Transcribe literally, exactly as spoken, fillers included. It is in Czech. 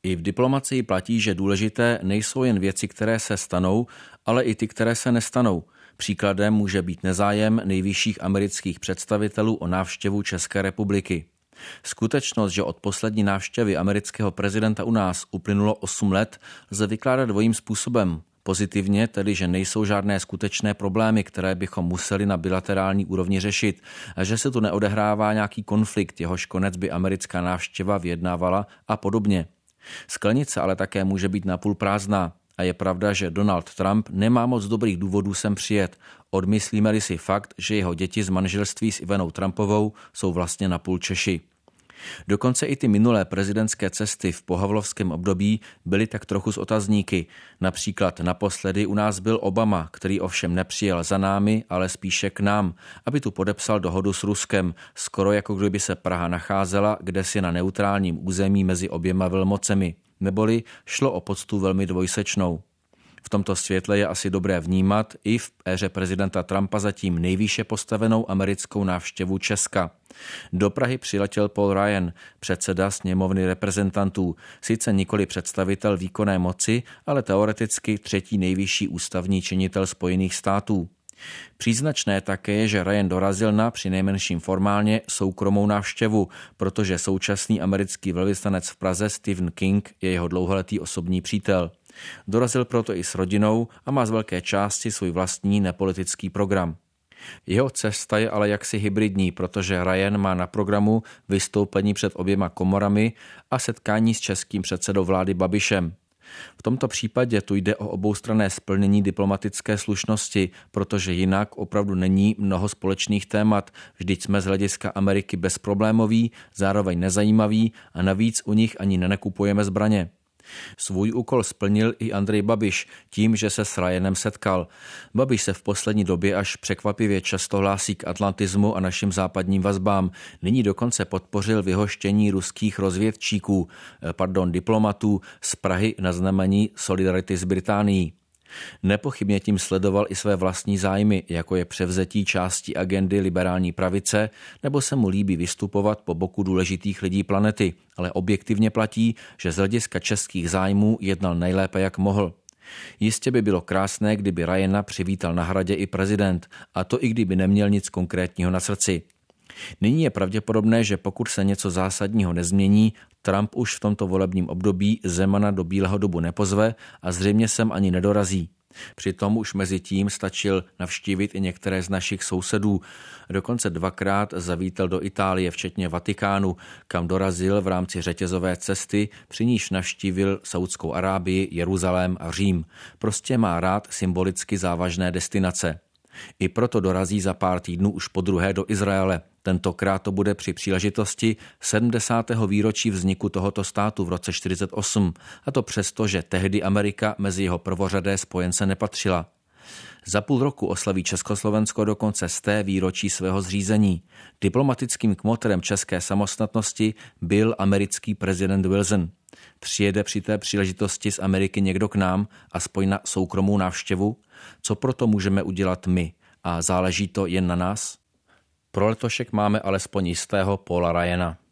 I v diplomacii platí, že důležité nejsou jen věci, které se stanou, ale i ty, které se nestanou. Příkladem může být nezájem nejvyšších amerických představitelů o návštěvu České republiky. Skutečnost, že od poslední návštěvy amerického prezidenta u nás uplynulo osm let, lze vykládat dvojím způsobem. Pozitivně, tedy, že nejsou žádné skutečné problémy, které bychom museli na bilaterální úrovni řešit, a že se tu neodehrává nějaký konflikt, jehož konec by americká návštěva vyjednávala a podobně. Sklenice ale také může být napůl prázdná. A je pravda, že Donald Trump nemá moc dobrých důvodů sem přijet. Odmyslíme-li si fakt, že jeho děti z manželství s Ivanou Trumpovou jsou vlastně napůl Češi. Dokonce i ty minulé prezidentské cesty v pohavlovském období byly tak trochu s otazníky. Například naposledy u nás byl Obama, který ovšem nepřijel za námi, ale spíše k nám, aby tu podepsal dohodu s Ruskem, skoro jako kdyby se Praha nacházela kdesi na neutrálním území mezi oběma velmocemi. Neboli šlo o poctu velmi dvojsečnou. V tomto světle je asi dobré vnímat i v éře prezidenta Trumpa zatím nejvýše postavenou americkou návštěvu Česka. Do Prahy přiletěl Paul Ryan, předseda sněmovny reprezentantů, sice nikoli představitel výkonné moci, ale teoreticky třetí nejvyšší ústavní činitel Spojených států. Příznačné také je, že Ryan dorazil na přinejmenším formálně soukromou návštěvu, protože současný americký velvyslanec v Praze Stephen King je jeho dlouholetý osobní přítel. Dorazil proto i s rodinou a má z velké části svůj vlastní nepolitický program. Jeho cesta je ale jaksi hybridní, protože Ryan má na programu vystoupení před oběma komorami a setkání s českým předsedou vlády Babišem. V tomto případě tu jde o oboustranné splnění diplomatické slušnosti, protože jinak opravdu není mnoho společných témat, vždyť jsme z hlediska Ameriky bezproblémoví, zároveň nezajímaví a navíc u nich ani nenakupujeme zbraně. Svůj úkol splnil i Andrej Babiš tím, že se s Ryanem setkal. Babiš se v poslední době až překvapivě často hlásí k atlantismu a našim západním vazbám. Nyní dokonce podpořil vyhoštění ruských rozvědčíků, pardon, diplomatů z Prahy na znamení solidarity s Británií. Nepochybně tím sledoval i své vlastní zájmy, jako je převzetí části agendy liberální pravice, nebo se mu líbí vystupovat po boku důležitých lidí planety, ale objektivně platí, že z hlediska českých zájmů jednal nejlépe, jak mohl. Jistě by bylo krásné, kdyby Ryana přivítal na Hradě i prezident, a to i kdyby neměl nic konkrétního na srdci. Nyní je pravděpodobné, že pokud se něco zásadního nezmění, Trump už v tomto volebním období Zemana do Bílého domu nepozve a zřejmě sem ani nedorazí. Přitom už mezi tím stačil navštívit i některé z našich sousedů. Dokonce dvakrát zavítal do Itálie, včetně Vatikánu, kam dorazil v rámci řetězové cesty, při níž navštívil Saudskou Arábii, Jeruzalém a Řím. Prostě má rád symbolicky závažné destinace. I proto dorazí za pár týdnů už podruhé do Izraele. Tentokrát to bude při příležitosti sedmdesátého výročí vzniku tohoto státu v roce čtyřicet osm, a to přesto, že tehdy Amerika mezi jeho prvořadé spojence nepatřila. Za půl roku oslaví Československo dokonce sté výročí svého zřízení. Diplomatickým kmotrem české samostatnosti byl americký prezident Wilson. Přijede při té příležitosti z Ameriky někdo k nám, aspoň na soukromou návštěvu? Co proto můžeme udělat my? A záleží to jen na nás? Pro letošek máme alespoň jistého Paula Ryana.